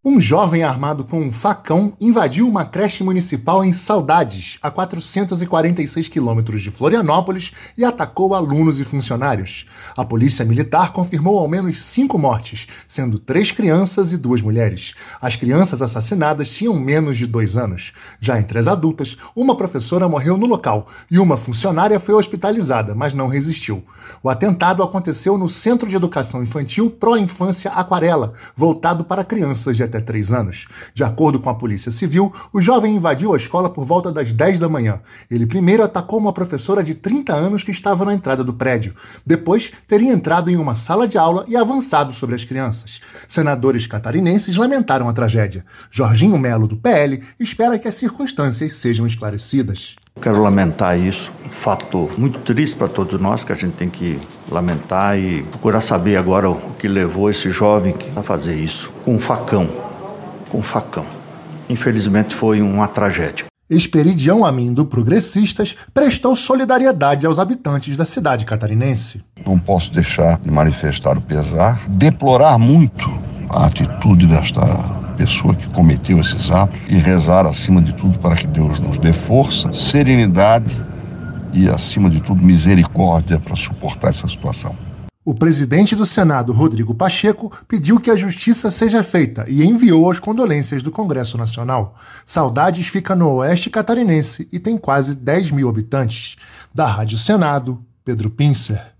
Um jovem armado com um facão invadiu uma creche municipal em Saudades, a 446 quilômetros de Florianópolis, e atacou alunos e funcionários. A polícia militar confirmou ao menos 5 mortes, sendo 3 crianças e 2 mulheres. As crianças assassinadas tinham menos de 2 anos. Já entre as adultas, uma professora morreu no local e uma funcionária foi hospitalizada, mas não resistiu. O atentado aconteceu no Centro de Educação Infantil Pró Infância Aquarela, voltado para crianças de até 3 anos. De acordo com a Polícia Civil, o jovem invadiu a escola por volta das 10 da manhã. Ele primeiro atacou uma professora de 30 anos que estava na entrada do prédio. Depois, teria entrado em uma sala de aula e avançado sobre as crianças. Senadores catarinenses lamentaram a tragédia. Jorginho Melo, do PL, espera que as circunstâncias sejam esclarecidas. Quero lamentar isso, um fato muito triste para todos nós, que a gente tem que lamentar e procurar saber agora o que levou esse jovem a fazer isso com um facão. Infelizmente foi uma tragédia. Esperidião Amin, do Progressistas, prestou solidariedade aos habitantes da cidade catarinense. Não posso deixar de manifestar o pesar, deplorar muito a atitude desta pessoa que cometeu esses atos e rezar, acima de tudo, para que Deus nos dê força, serenidade e, acima de tudo, misericórdia para suportar essa situação. O presidente do Senado, Rodrigo Pacheco, pediu que a justiça seja feita e enviou as condolências do Congresso Nacional. Saudades fica no oeste catarinense e tem quase 10 mil habitantes. Da Rádio Senado, Pedro Pincer.